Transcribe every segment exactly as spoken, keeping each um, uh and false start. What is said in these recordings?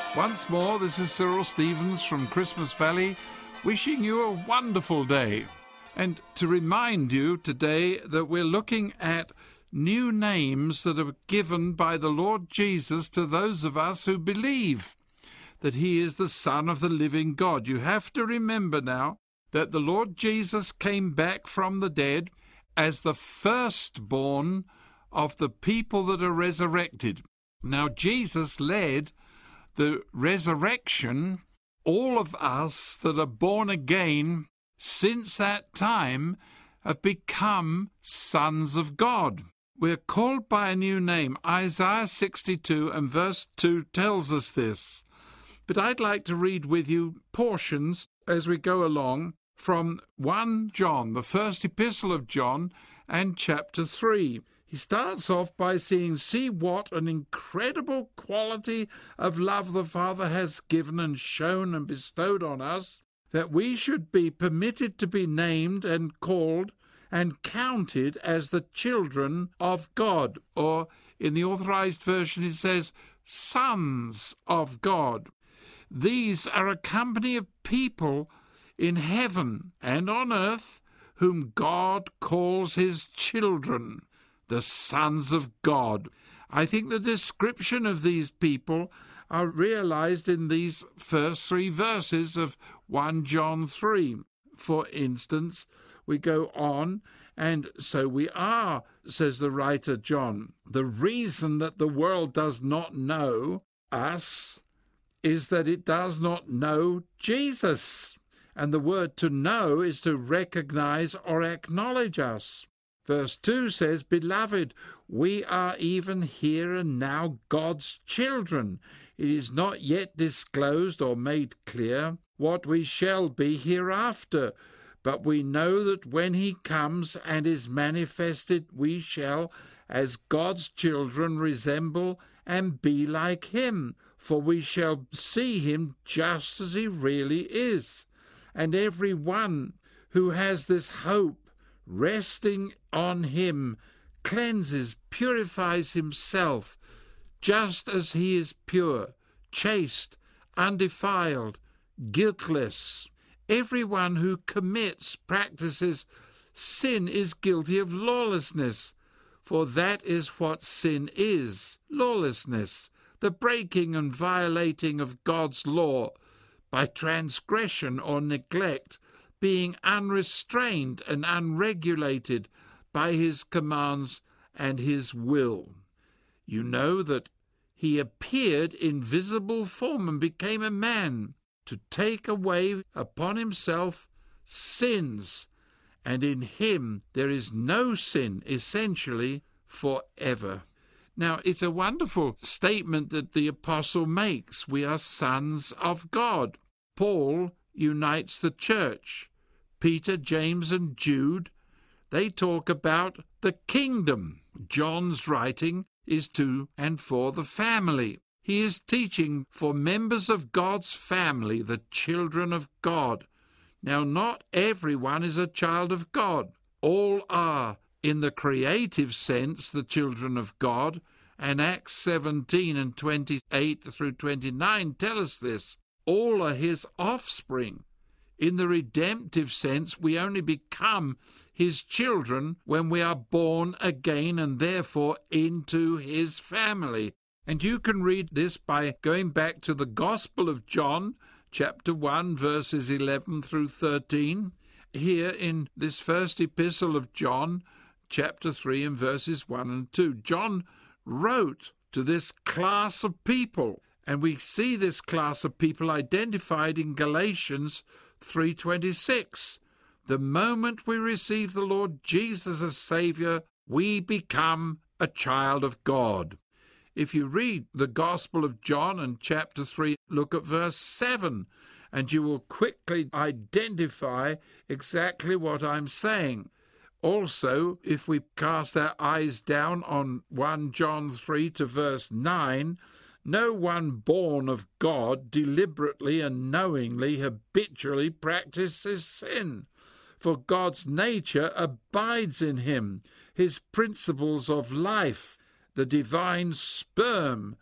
Once more, this is Cyril Stevens from Christmas Valley, wishing you a wonderful day. And to remind you today that we're looking at new names that are given by the Lord Jesus to those of us who believe that he is the Son of the living God. You have to remember now that the Lord Jesus came back from the dead as the firstborn of the people that are resurrected. Now, Jesus led the resurrection. All of us that are born again since that time have become sons of God. We're called by a new name. Isaiah sixty-two and verse two tells us this. But I'd like to read with you portions as we go along from First John, the first epistle of John, and chapter three. He starts off by saying, "See what an incredible quality of love the Father has given and shown and bestowed on us, that we should be permitted to be named and called and counted as the children of God." Or in the Authorized Version it says, sons of God. These are a company of people in heaven and on earth whom God calls his children, the sons of God. I think the description of these people are realized in these first three verses of First John three. For instance, we go on, and so we are, says the writer John. The reason that the world does not know us is that it does not know Jesus. And the word to know is to recognize or acknowledge us. Verse two says, "Beloved, we are even here and now God's children. It is not yet disclosed or made clear what we shall be hereafter, but we know that when he comes and is manifested, we shall, as God's children, resemble and be like him, for we shall see him just as he really is. And every one who has this hope resting on him cleanses, purifies himself, just as he is pure, chaste, undefiled, guiltless. Everyone who commits, practices sin is guilty of lawlessness, for that is what sin is, lawlessness, the breaking and violating of God's law by transgression or neglect, being unrestrained and unregulated by his commands and his will. You know that he appeared in visible form and became a man to take away upon himself sins, and in him there is no sin, essentially, forever." Now, it's a wonderful statement that the apostle makes. We are sons of God. Paul unites the church. Peter, James, and Jude, they talk about the kingdom. John's writing is to and for the family. He is teaching for members of God's family, the children of God. Now, not everyone is a child of God. All are, in the creative sense, the children of God, and Acts seventeen and twenty-eight through twenty-nine tell us this. All are his offspring. In the redemptive sense, we only become his children when we are born again and therefore into his family. And you can read this by going back to the Gospel of John, chapter one, verses eleven through thirteen. Here in this first epistle of John, chapter three and verses one and two. John wrote to this class of people, and we see this class of people identified in Galatians three twenty-six. The moment we receive the Lord Jesus as Saviour, we become a child of God. If you read the Gospel of John and chapter three, look at verse seven, and you will quickly identify exactly what I'm saying. Also, if we cast our eyes down on First John three to verse nine, no one born of God deliberately and knowingly habitually practices sin, for God's nature abides in him, his principles of life, the divine sperm,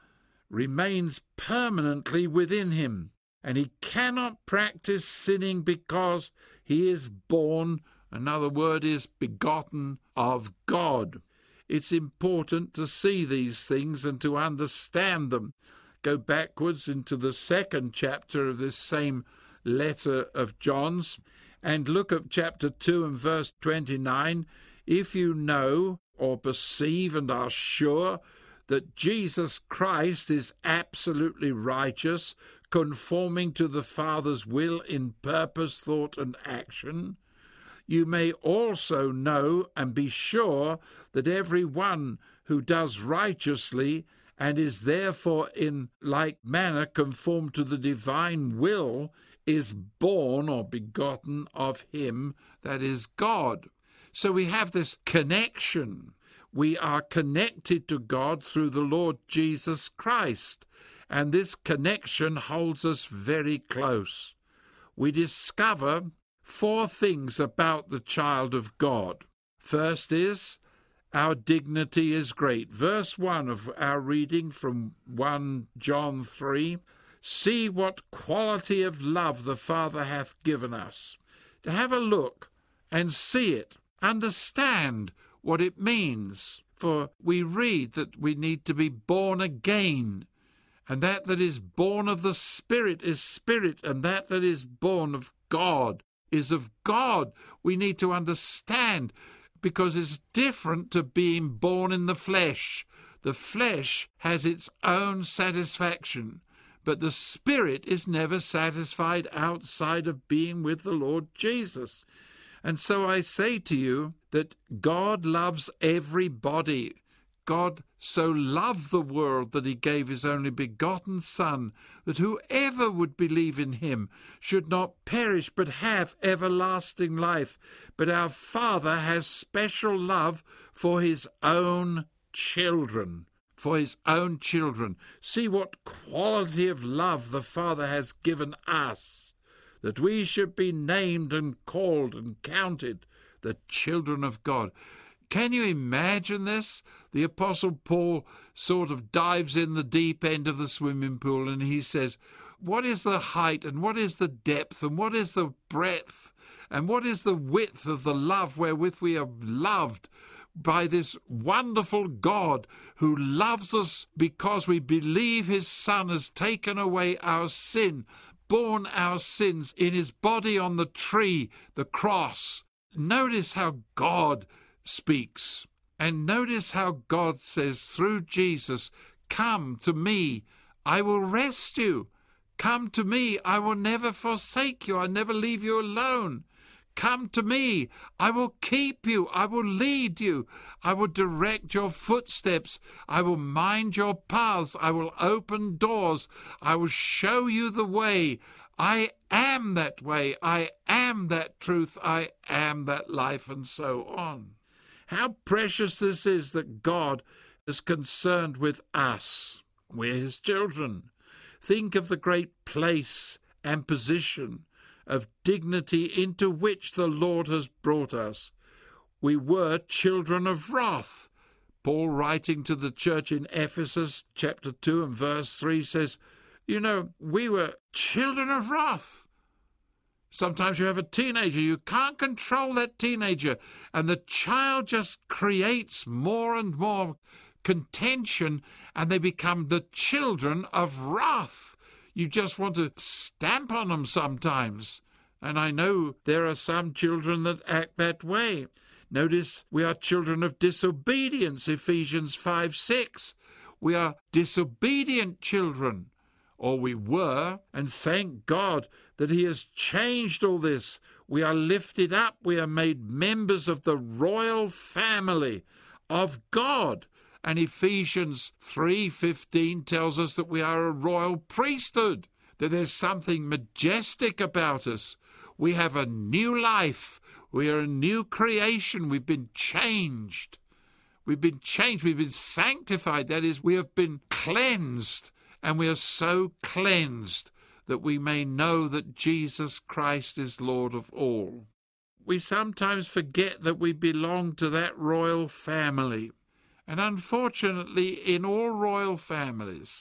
remains permanently within him, and he cannot practice sinning because he is born, another word is begotten, of God. It's important to see these things and to understand them. Go backwards into the second chapter of this same letter of John's and look at chapter two and verse twenty-nine. If you know or perceive and are sure that Jesus Christ is absolutely righteous, conforming to the Father's will in purpose, thought, and action, you may also know and be sure that every one who does righteously and is therefore in like manner conformed to the divine will is born or begotten of him, that is God. So we have this connection. We are connected to God through the Lord Jesus Christ, and this connection holds us very close. We discover four things about the child of God. First is, our dignity is great. Verse one of our reading from First John three, see what quality of love the Father hath given us. To have a look and see it, understand what it means. For we read that we need to be born again, and that that is born of the Spirit is spirit, and that that is born of God is of God. We need to understand, because it's different to being born in the flesh. The flesh has its own satisfaction, but the Spirit is never satisfied outside of being with the Lord Jesus. And so I say to you that God loves everybody. God so loved the world that he gave his only begotten Son, that whoever would believe in him should not perish but have everlasting life. But our Father has special love for his own children. For his own children. See what quality of love the Father has given us, that we should be named and called and counted the children of God. Can you imagine this? The Apostle Paul sort of dives in the deep end of the swimming pool and he says, what is the height and what is the depth and what is the breadth and what is the width of the love wherewith we are loved by this wonderful God who loves us because we believe his Son has taken away our sin, borne our sins in his body on the tree, the cross. Notice how God speaks, and notice how God says through Jesus, come to me, I will rest you. Come to me, I will never forsake you, I never leave you alone. Come to me, I will keep you, I will lead you, I will direct your footsteps, I will mind your paths, I will open doors, I will show you the way. I am that way, I am that truth, I am that life, and so on. How precious this is that God is concerned with us. We're his children. Think of the great place and position of dignity into which the Lord has brought us. We were children of wrath. Paul, writing to the church in Ephesus, chapter two and verse three, says, you know, we were children of wrath. Sometimes you have a teenager, you can't control that teenager, and the child just creates more and more contention, and they become the children of wrath. You just want to stamp on them sometimes. And I know there are some children that act that way. Notice we are children of disobedience, Ephesians five six. We are disobedient children, or we were, and thank God that he has changed all this. We are lifted up. We are made members of the royal family of God. And Ephesians three fifteen tells us that we are a royal priesthood, that there's something majestic about us. We have a new life. We are a new creation. We've been changed. We've been changed. We've been sanctified. That is, we have been cleansed. And we are so cleansed that we may know that Jesus Christ is Lord of all. We sometimes forget that we belong to that royal family. And unfortunately, in all royal families,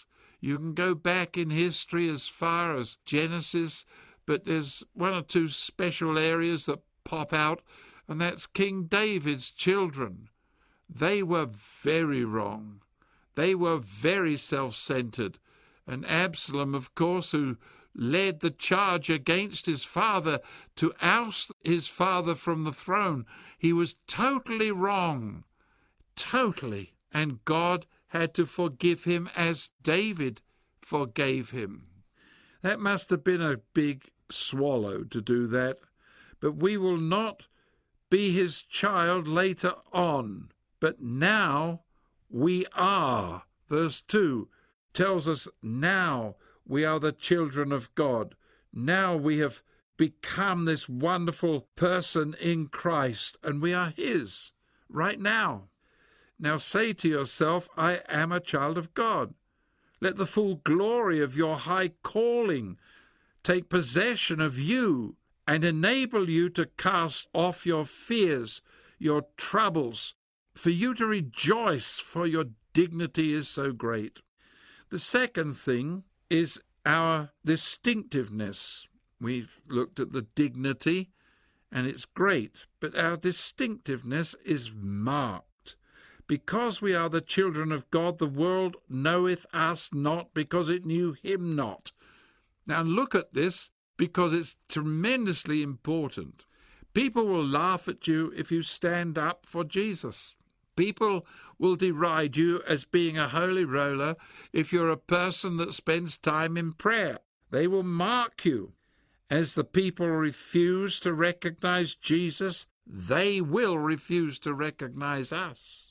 You can go back in history as far as Genesis, but there's one or two special areas that pop out, and that's King David's children. They were very wrong. They were very self-centered. And Absalom, of course, who led the charge against his father to oust his father from the throne, he was totally wrong. Totally. And God had to forgive him as David forgave him. That must have been a big swallow to do that. But we will not be his child later on. But now we are. Verse two tells us now we are the children of God. Now we have become this wonderful person in Christ, and we are his right now. Now say to yourself, I am a child of God. Let the full glory of your high calling take possession of you and enable you to cast off your fears, your troubles, for you to rejoice, for your dignity is so great. The second thing is our distinctiveness. We've looked at the dignity, and it's great, but our distinctiveness is marked. Because we are the children of God, the world knoweth us not, because it knew him not. Now look at this, because it's tremendously important. People will laugh at you if you stand up for Jesus. People will deride you as being a holy roller if you're a person that spends time in prayer. They will mark you. As the people refuse to recognize Jesus, they will refuse to recognize us.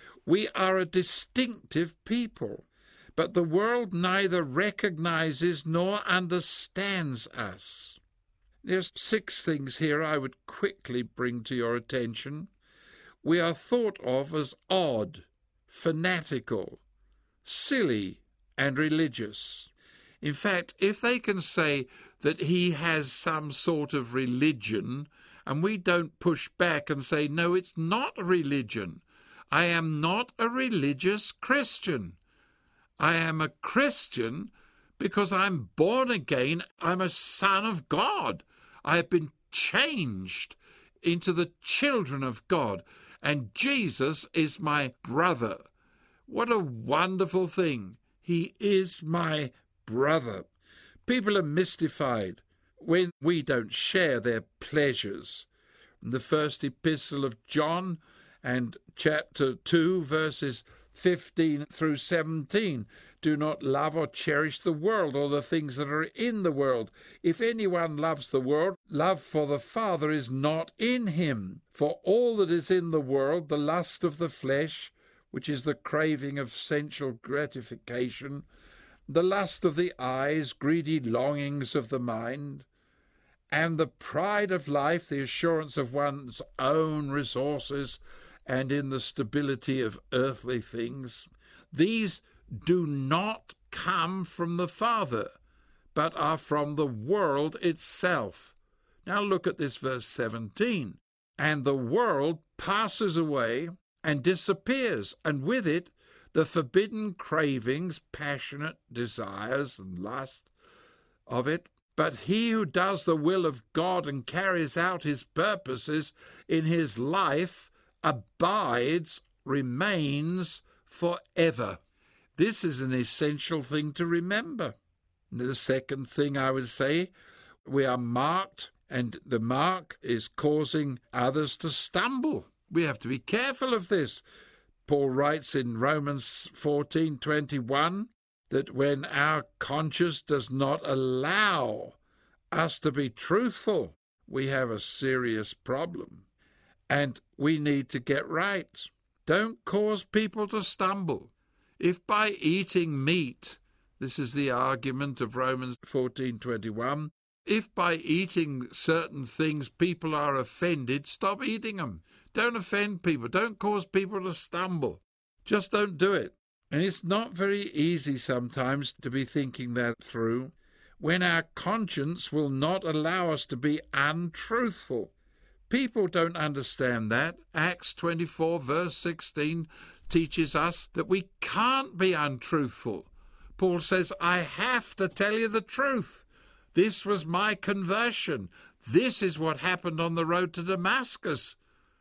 We are a distinctive people, but the world neither recognizes nor understands us. There's six things here I would quickly bring to your attention. We are thought of as odd, fanatical, silly, and religious. In fact, if they can say that he has some sort of religion, and we don't push back and say, no, it's not a religion. I am not a religious Christian. I am a Christian because I'm born again. I'm a son of God. I have been changed into the children of God. And Jesus is my brother. What a wonderful thing. He is my brother. People are mystified when we don't share their pleasures. In the first epistle of John and chapter two, verses fifteen through seventeen, do not love or cherish the world or the things that are in the world. If anyone loves the world, love for the Father is not in him. For all that is in the world, the lust of the flesh, which is the craving of sensual gratification, the lust of the eyes, greedy longings of the mind, and the pride of life, the assurance of one's own resources, and in the stability of earthly things, these do not come from the Father, but are from the world itself. Now look at this verse seventeen. And the world passes away and disappears, and with it the forbidden cravings, passionate desires and lust of it. But he who does the will of God and carries out his purposes in his life abides, remains forever. This is an essential thing to remember. The second thing I would say, we are marked, and the mark is causing others to stumble. We have to be careful of this. Paul writes in Romans fourteen twenty-one that when our conscience does not allow us to be truthful, we have a serious problem. And we need to get right. Don't cause people to stumble. If by eating meat, this is the argument of Romans fourteen twenty-one, if by eating certain things people are offended, stop eating them. Don't offend people. Don't cause people to stumble. Just don't do it. And it's not very easy sometimes to be thinking that through when our conscience will not allow us to be untruthful. People don't understand that. Acts twenty-four verse sixteen teaches us that we can't be untruthful. Paul says, I have to tell you the truth. This was my conversion. This is what happened on the road to Damascus.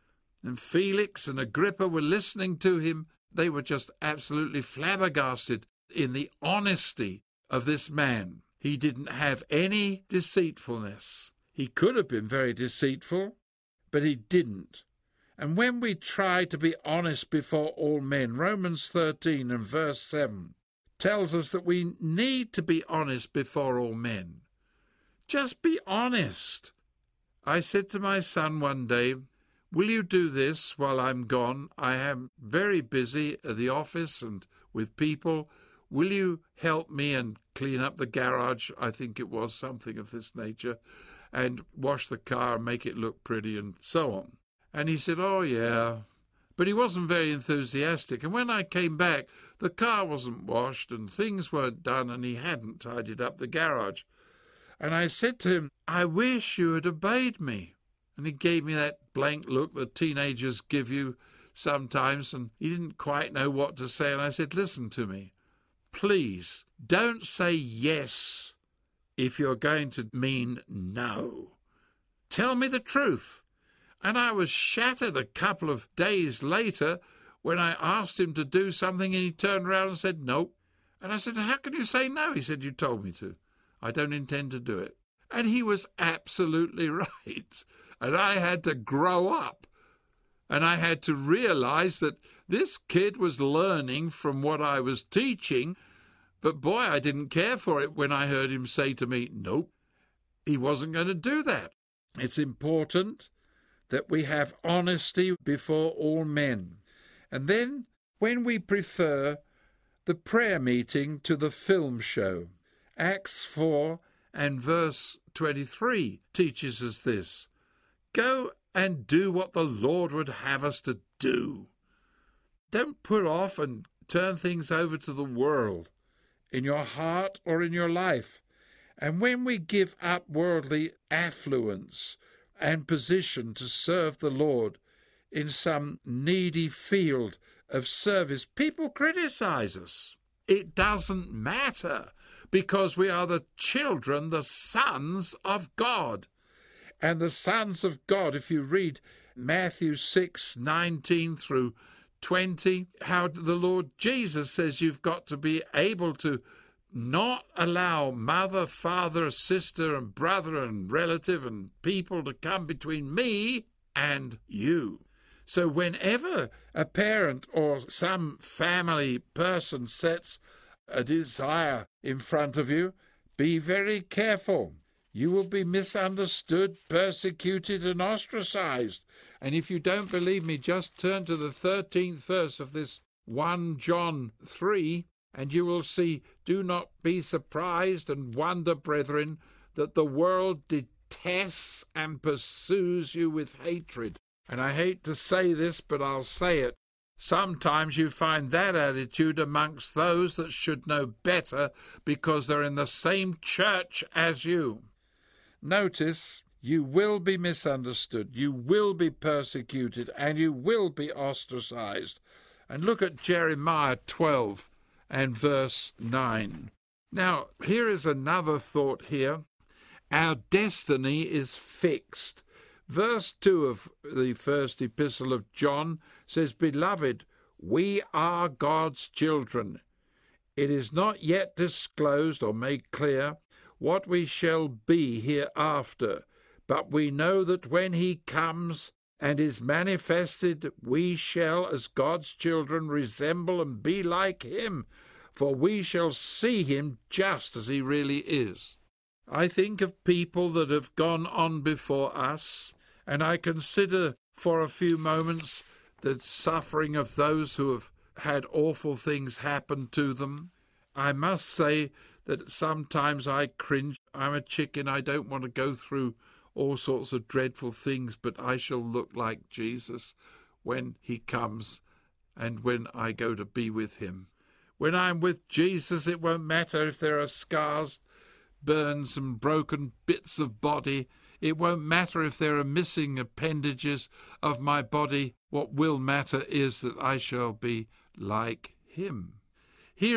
And Felix and Agrippa were listening to him. They were just absolutely flabbergasted in the honesty of this man. He didn't have any deceitfulness. He could have been very deceitful, but he didn't. And when we try to be honest before all men, Romans thirteen and verse seven tells us that we need to be honest before all men. Just be honest. I said to my son one day, will you do this while I'm gone? I am very busy at the office and with people. Will you help me and clean up the garage? I think it was something of this nature. And wash the car and make it look pretty and so on. And he said, oh, yeah. But he wasn't very enthusiastic. And when I came back, the car wasn't washed and things weren't done and he hadn't tidied up the garage. And I said to him, I wish you had obeyed me. And he gave me that blank look that teenagers give you sometimes, and he didn't quite know what to say. And I said, listen to me. Please, don't say yes if you're going to mean no. Tell me the truth. And I was shattered a couple of days later when I asked him to do something and he turned around and said, nope. And I said, how can you say no? He said, you told me to. I don't intend to do it. And he was absolutely right. And I had to grow up. And I had to realize that this kid was learning from what I was teaching. But boy, I didn't care for it when I heard him say to me, nope, he wasn't going to do that. It's important that we have honesty before all men. And then when we prefer the prayer meeting to the film show, Acts four and verse twenty-three teaches us this. Go and do what the Lord would have us to do. Don't put off and turn things over to the world in your heart or in your life. And when we give up worldly affluence and position to serve the Lord in some needy field of service, people criticize us. It doesn't matter because we are the children, the sons of God. And the sons of God, if you read Matthew six, nineteen through twenty, how the Lord Jesus says you've got to be able to not allow mother, father, sister, and brother, and relative, and people to come between me and you. So whenever a parent or some family person sets a desire in front of you, be very careful. You will be misunderstood, persecuted, and ostracized. And if you don't believe me, just turn to the thirteenth verse of this First John three, and you will see, do not be surprised and wonder, brethren, that the world detests and pursues you with hatred. And I hate to say this, but I'll say it. Sometimes you find that attitude amongst those that should know better because they're in the same church as you. Notice, you will be misunderstood, you will be persecuted, and you will be ostracized. And look at Jeremiah twelve and verse nine. Now, here is another thought here. Our destiny is fixed. Verse two of the first epistle of John says, Beloved, we are God's children. It is not yet disclosed or made clear what we shall be hereafter, but we know that when he comes and is manifested, we shall, as God's children, resemble and be like him, for we shall see him just as he really is. I think of people that have gone on before us, and I consider for a few moments the suffering of those who have had awful things happen to them. I must say that sometimes I cringe. I'm a chicken. I don't want to go through all sorts of dreadful things, but I shall look like Jesus when he comes and when I go to be with him. When I'm with Jesus, it won't matter if there are scars, burns, and broken bits of body. It won't matter if there are missing appendages of my body. What will matter is that I shall be like him. Here is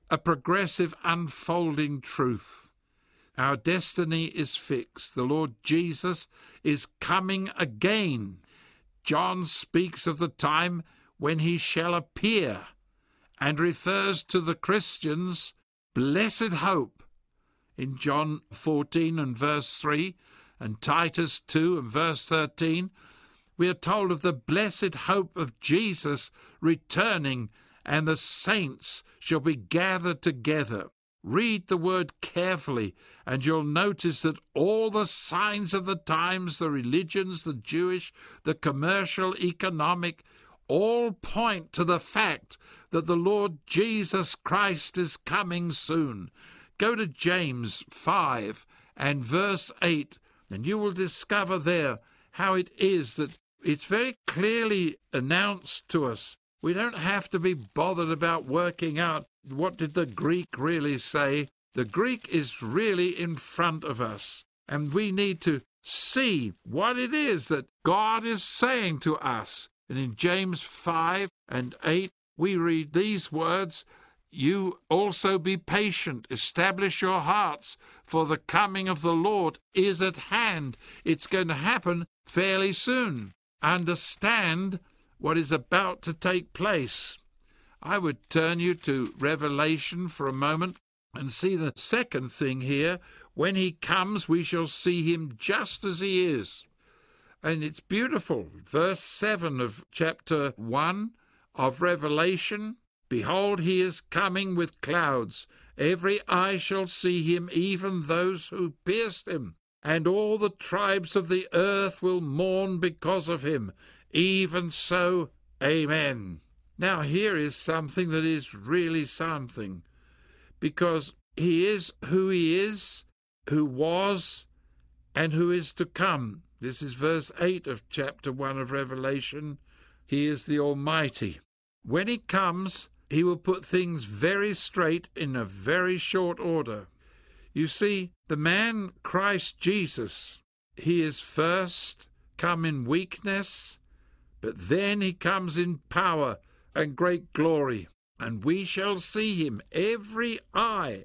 a progressive unfolding truth. Our destiny is fixed. The Lord Jesus is coming again. John speaks of the time when he shall appear and refers to the Christians' blessed hope. In John fourteen and verse three and Titus two and verse thirteen, we are told of the blessed hope of Jesus returning, and the saints shall be gathered together. Read the word carefully, and you'll notice that all the signs of the times, the religions, the Jewish, the commercial, economic, all point to the fact that the Lord Jesus Christ is coming soon. Go to James five and verse eight, and you will discover there how it is that it's very clearly announced to us. We don't have to be bothered about working out what did the Greek really say. The Greek is really in front of us, and we need to see what it is that God is saying to us. And in James five and eight, we read these words, "You also be patient, establish your hearts, for the coming of the Lord is at hand." It's going to happen fairly soon. Understand what is about to take place. I would turn you to Revelation for a moment and see the second thing here. When he comes, we shall see him just as he is. And it's beautiful. Verse seven of chapter one of Revelation, "Behold, he is coming with clouds. Every eye shall see him, even those who pierced him. And all the tribes of the earth will mourn because of him. Even so, amen." Now here is something that is really something, because he is who he is, who was, and who is to come. This is verse eight of chapter one of Revelation. He is the Almighty. When he comes, he will put things very straight in a very short order. You see, the man Christ Jesus, he is first come in weakness, but then he comes in power and great glory, and we shall see him. Every eye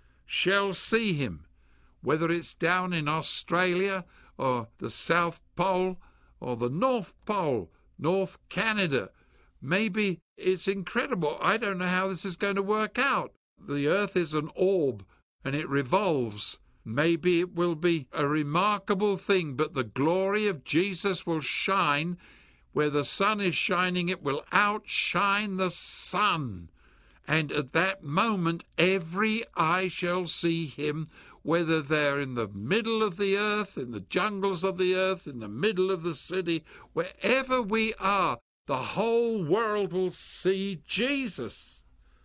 shall see him, whether it's down in Australia or the South Pole or the North Pole, North Canada. Maybe it's incredible. I don't know how this is going to work out. The earth is an orb and it revolves. Maybe it will be a remarkable thing, but the glory of Jesus will shine. Where the sun is shining, it will outshine the sun. And at that moment, every eye shall see him, whether they're in the middle of the earth, in the jungles of the earth, in the middle of the city, wherever we are, the whole world will see Jesus.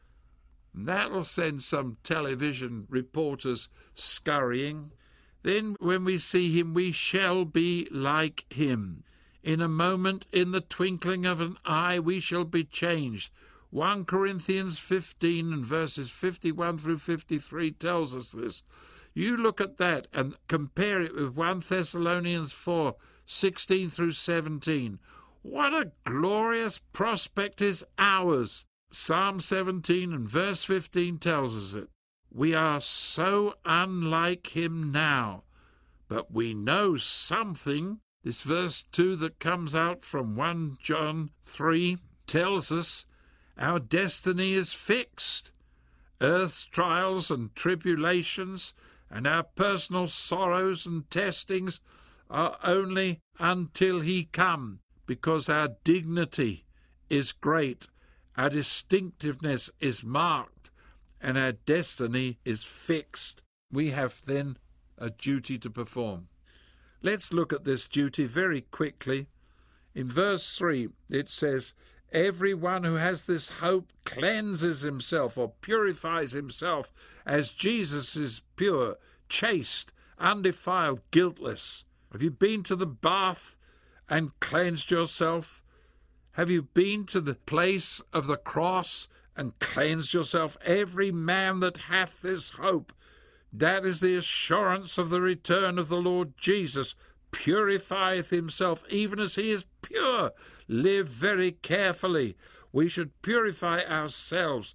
And that will send some television reporters scurrying. Then when we see him, we shall be like him. In a moment, in the twinkling of an eye, we shall be changed. First Corinthians fifteen and verses fifty-one through fifty-three tells us this. You look at that and compare it with First Thessalonians four, sixteen through seventeen. What a glorious prospect is ours. Psalm seventeen and verse fifteen tells us it. We are so unlike him now, but we know something. This verse two that comes out from First John three tells us our destiny is fixed. Earth's trials and tribulations and our personal sorrows and testings are only until he come, because our dignity is great, our distinctiveness is marked, and our destiny is fixed. We have then a duty to perform. Let's look at this duty very quickly. In verse three, it says, "Everyone who has this hope cleanses himself or purifies himself as Jesus is pure, chaste, undefiled, guiltless." Have you been to the bath and cleansed yourself? Have you been to the place of the cross and cleansed yourself? Every man that hath this hope, that is the assurance of the return of the Lord Jesus, purifieth himself even as he is pure. Live very carefully. We should purify ourselves.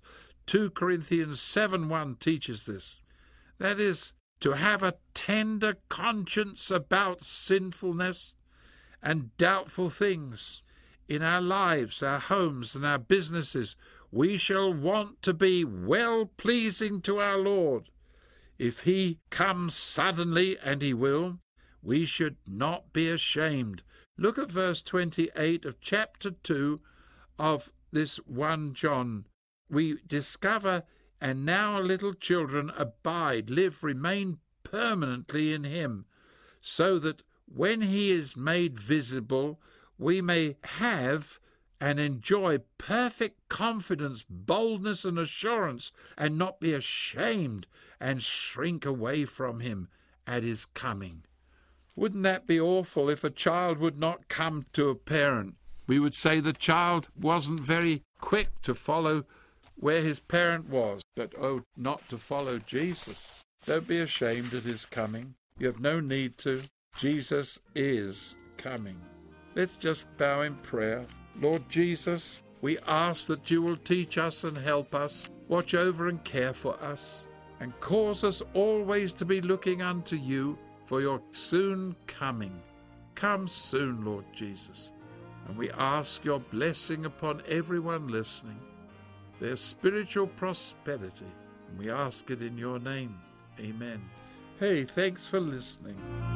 two Corinthians seven one teaches this. That is, to have a tender conscience about sinfulness and doubtful things. In our lives, our homes, and our businesses, we shall want to be well-pleasing to our Lord. If he comes suddenly, and he will, we should not be ashamed. Look at verse twenty-eight of chapter two of this First John. We discover, and now little children, abide, live, remain permanently in him, so that when he is made visible, we may have and enjoy perfect confidence, boldness, and assurance, and not be ashamed and shrink away from him at his coming. Wouldn't that be awful if a child would not come to a parent? We would say the child wasn't very quick to follow where his parent was, but oh, not to follow Jesus. Don't be ashamed at his coming. You have no need to. Jesus is coming. Let's just bow in prayer. Lord Jesus, we ask that you will teach us and help us, watch over and care for us, and cause us always to be looking unto you for your soon coming. Come soon, Lord Jesus. And we ask your blessing upon everyone listening, their spiritual prosperity. And we ask it in your name. Amen. Hey, thanks for listening.